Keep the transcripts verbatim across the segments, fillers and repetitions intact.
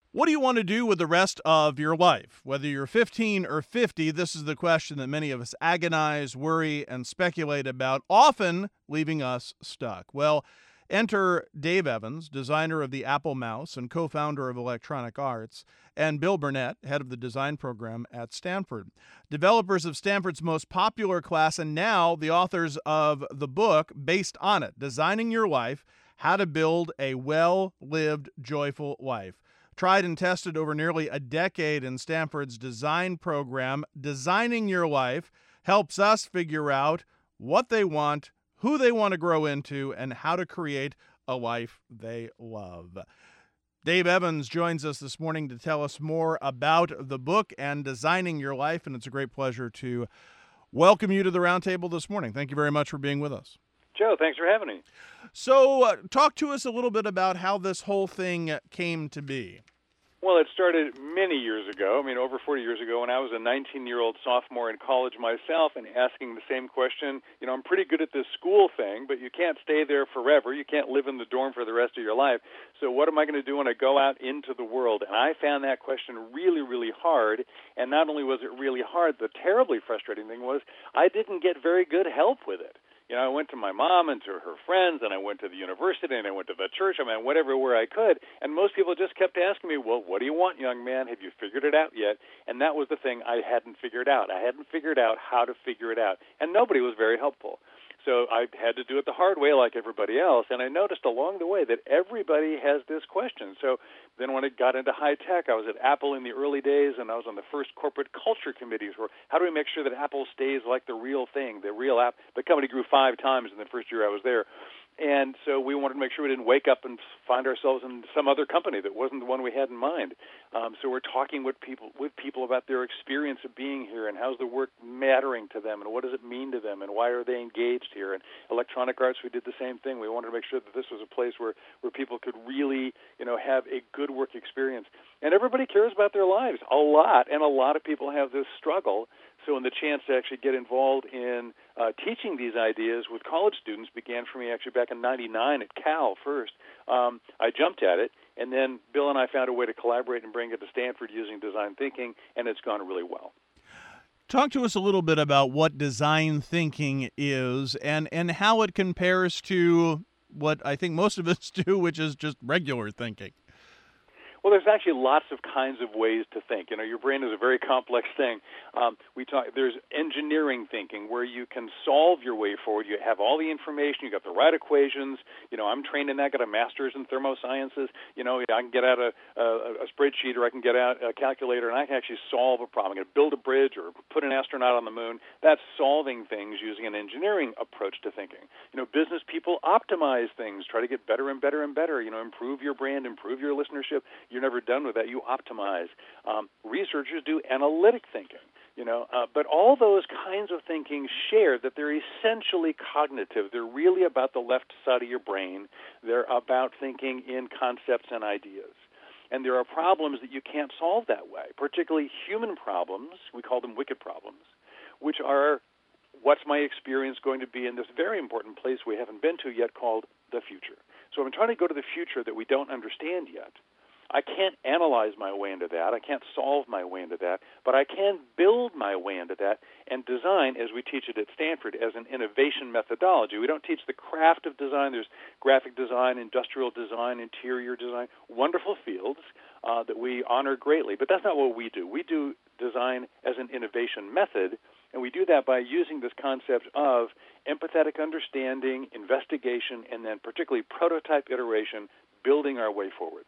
What do you want to do with the rest of your life? Whether you're fifteen or fifty, this is the question that many of us agonize, worry, and speculate about, often leaving us stuck. Well, enter Dave Evans, designer of the Apple Mouse and co-founder of Electronic Arts, and Bill Burnett, head of the design program at Stanford. Developers of Stanford's most popular class, and now the authors of the book based on it, Designing Your Life: How to Build a Well-Lived, Joyful Life. Tried and tested over nearly a decade in Stanford's design program, Designing Your Life helps us figure out what they want, who they want to grow into, and how to create a life they love. Dave Evans joins us this morning to tell us more about the book and Designing Your Life, and it's a great pleasure to welcome you to the roundtable this morning. Thank you very much for being with us. Joe, thanks for having me. So uh, talk to us a little bit about how this whole thing came to be. Well, it started many years ago, I mean, over forty years ago, when I was a nineteen-year-old sophomore in college myself and asking the same question. You know, I'm pretty good at this school thing, but you can't stay there forever. You can't live in the dorm for the rest of your life. So what am I going to do when I go out into the world? And I found that question really, really hard. And not only was it really hard, the terribly frustrating thing was I didn't get very good help with it. You know, I went to my mom and to her friends, and I went to the university, and I went to the church. I mean, whatever where I could. And most people just kept asking me, well, what do you want, young man? Have you figured it out yet? And that was the thing I hadn't figured out. I hadn't figured out how to figure it out. And nobody was very helpful. So I had to do it the hard way like everybody else. And I noticed along the way that everybody has this question. So then when it got into high tech, I was at Apple in the early days, and I was on the first corporate culture committees where how do we make sure that Apple stays like the real thing, the real app? The company grew five times in the first year I was there. And so we wanted to make sure we didn't wake up and find ourselves in some other company that wasn't the one we had in mind. Um, so we're talking with people with people about their experience of being here and how's the work mattering to them and what does it mean to them and why are they engaged here. And Electronic Arts, we did the same thing. We wanted to make sure that this was a place where, where people could really, you know, have a good work experience. And everybody cares about their lives a lot, and a lot of people have this struggle. So when the chance to actually get involved in uh, teaching these ideas with college students began for me actually back in ninety-nine at Cal first. Um, I jumped at it, and then Bill and I found a way to collaborate and bring it to Stanford using design thinking, and it's gone really well. Talk to us a little bit about what design thinking is and, and how it compares to what I think most of us do, which is just regular thinking. Well, there's actually lots of kinds of ways to think. You know, your brain is a very complex thing. Um, we talk. There's engineering thinking, where you can solve your way forward. You have all the information. You got the right equations. You know, I'm trained in that. Got a master's in thermosciences. You know, I can get out a, a, a spreadsheet, or I can get out a calculator, and I can actually solve a problem. I'm going to build a bridge or put an astronaut on the moon. That's solving things using an engineering approach to thinking. You know, business people optimize things, try to get better and better and better. You know, improve your brand, improve your listenership. You're never done with that. You optimize. Um, researchers do analytic thinking, you know, uh, but all those kinds of thinking share that they're essentially cognitive. They're really about the left side of your brain. They're about thinking in concepts and ideas. And there are problems that you can't solve that way, particularly human problems. We call them wicked problems, which are what's my experience going to be in this very important place we haven't been to yet called the future. So I'm trying to go to the future that we don't understand yet. I can't analyze my way into that. I can't solve my way into that, but I can build my way into that and design, as we teach it at Stanford, as an innovation methodology. We don't teach the craft of design. There's graphic design, industrial design, interior design, wonderful fields uh, that we honor greatly, but that's not what we do. We do design as an innovation method, and we do that by using this concept of empathetic understanding, investigation, and then particularly prototype iteration, building our way forward.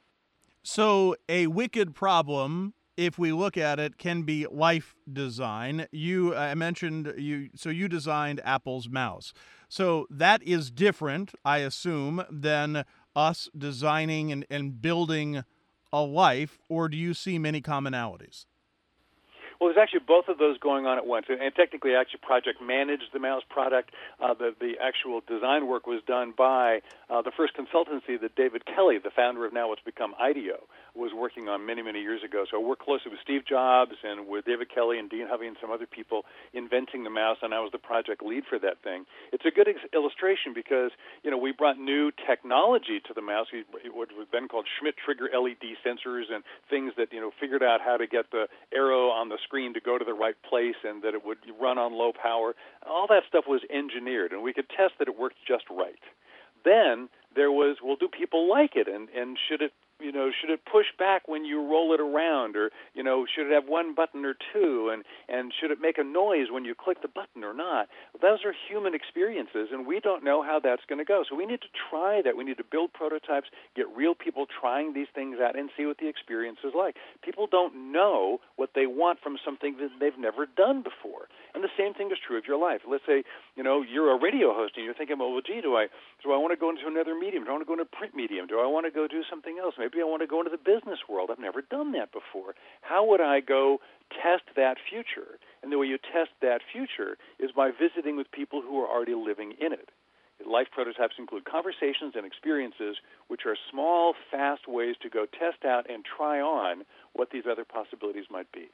So a wicked problem, if we look at it, can be life design. You, I mentioned you, so you designed Apple's mouse. So that is different, I assume, than us designing and, and building a life, or do you see many commonalities? Well, there's actually both of those going on at once. And, and technically, I actually project managed the mouse product. Uh, the, the actual design work was done by uh, the first consultancy that David Kelly, the founder of now what's become IDEO, was working on many, many years ago. So I worked closely with Steve Jobs and with David Kelly and Dean Hovey and some other people inventing the mouse, and I was the project lead for that thing. It's a good ex- illustration because, you know, we brought new technology to the mouse, what was then called Schmidt trigger L E D sensors and things that, you know, figured out how to get the arrow on the screen to go to the right place and that it would run on low power. All that stuff was engineered, and we could test that it worked just right. Then there was, well, do people like it, and, and should it, you know, should it push back when you roll it around, or, you know, should it have one button or two, and, and should it make a noise when you click the button or not? Those are human experiences, and we don't know how that's going to go. So we need to try that. We need to build prototypes, get real people trying these things out, and see what the experience is like. People don't know what they want from something that they've never done before. And the same thing is true of your life. Let's say, you know, you're a radio host, and you're thinking, well, gee, do I, do I want to go into another medium? Do I want to go into a print medium? Do I want to go do something else? Maybe I want to go into the business world. I've never done that before. How would I go test that future? And the way you test that future is by visiting with people who are already living in it. Life prototypes include conversations and experiences, which are small, fast ways to go test out and try on what these other possibilities might be.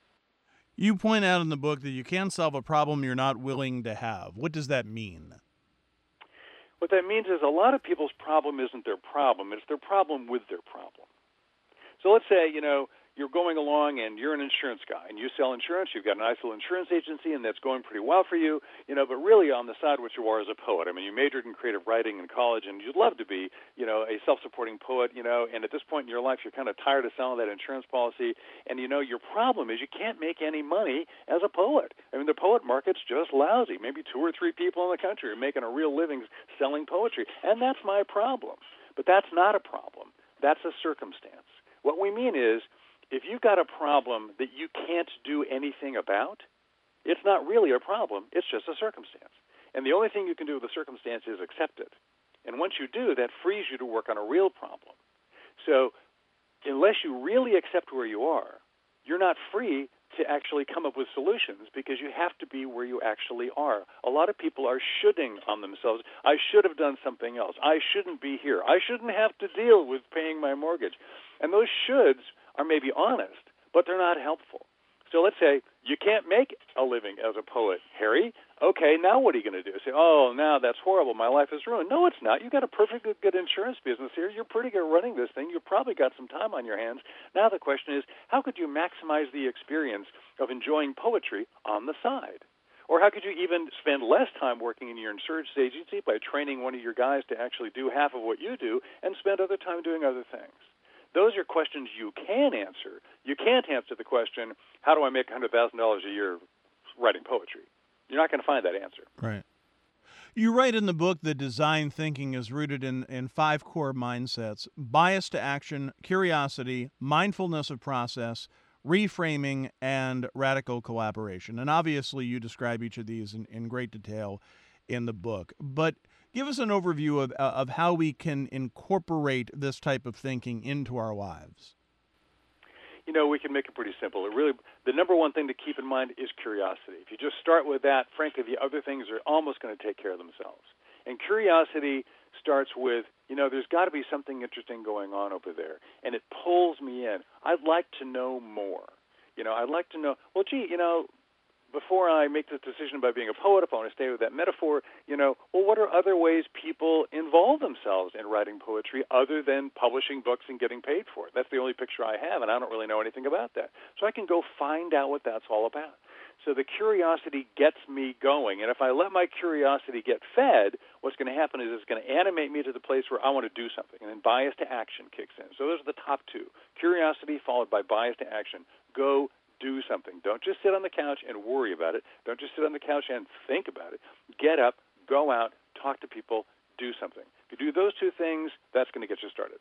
You point out in the book that you can solve a problem you're not willing to have. What does that mean? What that means is a lot of people's problem isn't their problem. It's their problem with their problem. So let's say, you know, you're going along and you're an insurance guy and you sell insurance. You've got a nice little insurance agency and that's going pretty well for you, you know, but really on the side what you are is a poet. I mean, you majored in creative writing in college and you'd love to be, you know, a self-supporting poet, you know, and at this point in your life you're kind of tired of selling that insurance policy. And, you know, your problem is you can't make any money as a poet. I mean, the poet market's just lousy. Maybe two or three people in the country are making a real living selling poetry. And that's my problem. But that's not a problem. That's a circumstance. What we mean is, if you've got a problem that you can't do anything about, it's not really a problem, it's just a circumstance. And the only thing you can do with the circumstance is accept it. And once you do, that frees you to work on a real problem. So unless you really accept where you are, you're not free to actually come up with solutions because you have to be where you actually are. A lot of people are shoulding on themselves. I should have done something else. I shouldn't be here. I shouldn't have to deal with paying my mortgage. And those shoulds are maybe honest, but they're not helpful. So let's say you can't make a living as a poet, Harry. Okay, now what are you going to do? Say, oh, now that's horrible. My life is ruined. No, it's not. You've got a perfectly good insurance business here. You're pretty good running this thing. You've probably got some time on your hands. Now the question is, how could you maximize the experience of enjoying poetry on the side? Or how could you even spend less time working in your insurance agency by training one of your guys to actually do half of what you do and spend other time doing other things? Those are questions you can answer. You can't answer the question, how do I make one hundred thousand dollars a year writing poetry? You're not going to find that answer. Right. You write in the book that design thinking is rooted in, in five core mindsets: bias to action, curiosity, mindfulness of process, reframing, and radical collaboration. And obviously you describe each of these in, in great detail in the book. But give us an overview of of how we can incorporate this type of thinking into our lives. You know, we can make it pretty simple. It really, the number one thing to keep in mind is curiosity. If you just start with that, frankly, the other things are almost going to take care of themselves. And curiosity starts with, you know, there's got to be something interesting going on over there, and it pulls me in. I'd like to know more. You know, I'd like to know, well, gee, you know, before I make this decision about being a poet, if I want to stay with that metaphor, you know, well, what are other ways people involve themselves in writing poetry other than publishing books and getting paid for it? That's the only picture I have, and I don't really know anything about that. So I can go find out what that's all about. So the curiosity gets me going, and if I let my curiosity get fed, what's going to happen is it's going to animate me to the place where I want to do something, and then bias to action kicks in. So those are the top two: curiosity followed by bias to action. Go do something. Don't just sit on the couch and worry about it. Don't just sit on the couch and think about it. Get up, go out, talk to people, do something. If you do those two things, that's going to get you started.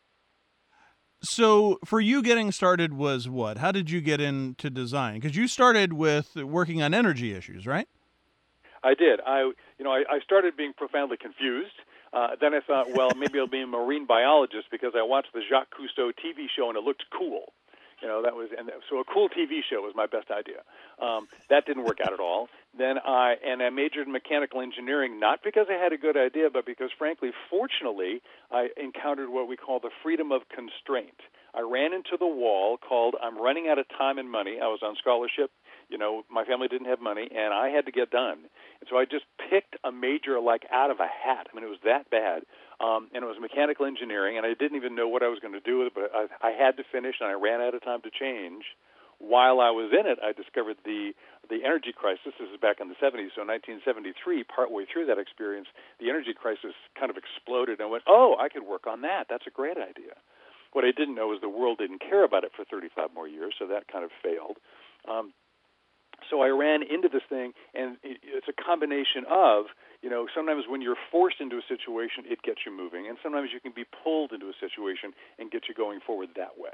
So for you, getting started was what? How did you get into design? Because you started with working on energy issues, right? I did. I, you know, I, I started being profoundly confused. Uh, then I thought, well, maybe I'll be a marine biologist because I watched the Jacques Cousteau T V show and it looked cool. You know, that was, and so a cool T V show was my best idea. Um, that didn't work out at all. Then I, and I majored in mechanical engineering, not because I had a good idea, but because, frankly, fortunately, I encountered what we call the freedom of constraint. I ran into the wall called I'm running out of time and money. I was on scholarship. You know, my family didn't have money, and I had to get done. And so I just picked a major like out of a hat. I mean, it was that bad. Um, and it was mechanical engineering, and I didn't even know what I was going to do with it, but I, I had to finish, and I ran out of time to change. While I was in it, I discovered the the energy crisis. This is back in the seventies, so nineteen seventy-three, partway through that experience, the energy crisis kind of exploded, and I went, oh, I could work on that. That's a great idea. What I didn't know is the world didn't care about it for thirty-five more years, so that kind of failed. Um, so I ran into this thing, and it's a combination of, you know, sometimes when you're forced into a situation, it gets you moving, and sometimes you can be pulled into a situation and get you going forward that way.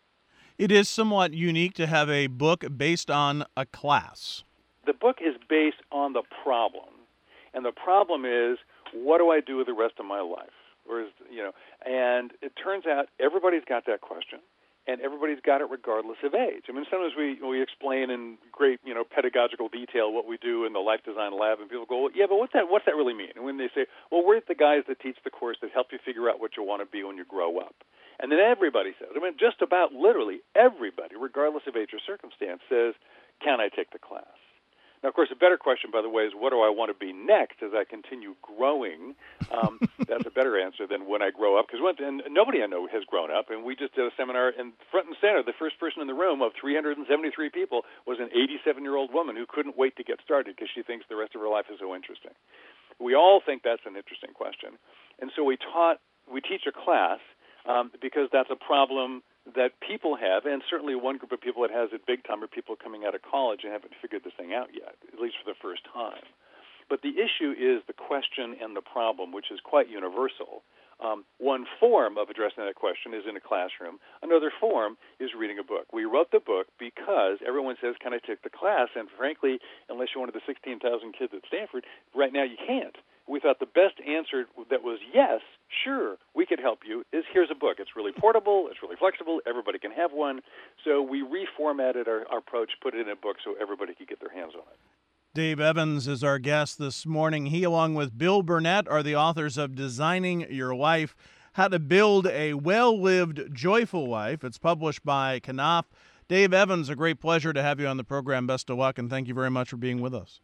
It is somewhat unique to have a book based on a class. The book is based on the problem, and the problem is, what do I do with the rest of my life? Or is, you know, and it turns out everybody's got that question, and everybody's got it regardless of age. I mean, sometimes we we explain in great, you know, pedagogical detail what we do in the Life Design Lab, and people go, well, yeah, but what's that? What's that really mean? And when they say, well, we're the guys that teach the course that help you figure out what you want to be when you grow up. And then everybody says, I mean, just about literally everybody, regardless of age or circumstance, says, can I take the class? Now, of course, a better question, by the way, is what do I want to be next as I continue growing? Um, that's a better answer than when I grow up, because and nobody I know has grown up, and we just did a seminar, and front and center, the first person in the room of three hundred seventy-three people was an eighty-seven-year-old woman who couldn't wait to get started because she thinks the rest of her life is so interesting. We all think that's an interesting question, and so we taught, we teach a class um, because that's a problem that people have, and certainly one group of people that has it big time are people coming out of college and haven't figured this thing out yet, at least for the first time. But the issue is the question and the problem, which is quite universal. Um, one form of addressing that question is in a classroom. Another form is reading a book. We wrote the book because everyone says, can I take the class? And frankly, unless you're one of the sixteen thousand kids at Stanford, right now you can't. We thought the best answer that was yes, sure, we could help you, is here's a book. It's really portable, it's really flexible, everybody can have one. So we reformatted our, our approach, put it in a book so everybody could get their hands on it. Dave Evans is our guest this morning. He, along with Bill Burnett, are the authors of Designing Your Wife, How to Build a Well-Lived, Joyful Wife. It's published by Knopf. Dave Evans, a great pleasure to have you on the program. Best of luck, and thank you very much for being with us.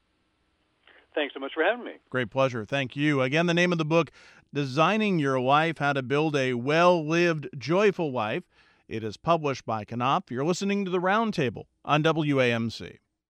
Thanks so much for having me. Great pleasure. Thank you. Again, the name of the book, Designing Your Wife, How to Build a Well-Lived, Joyful Wife. It is published by Knopf. You're listening to The Roundtable on W A M C.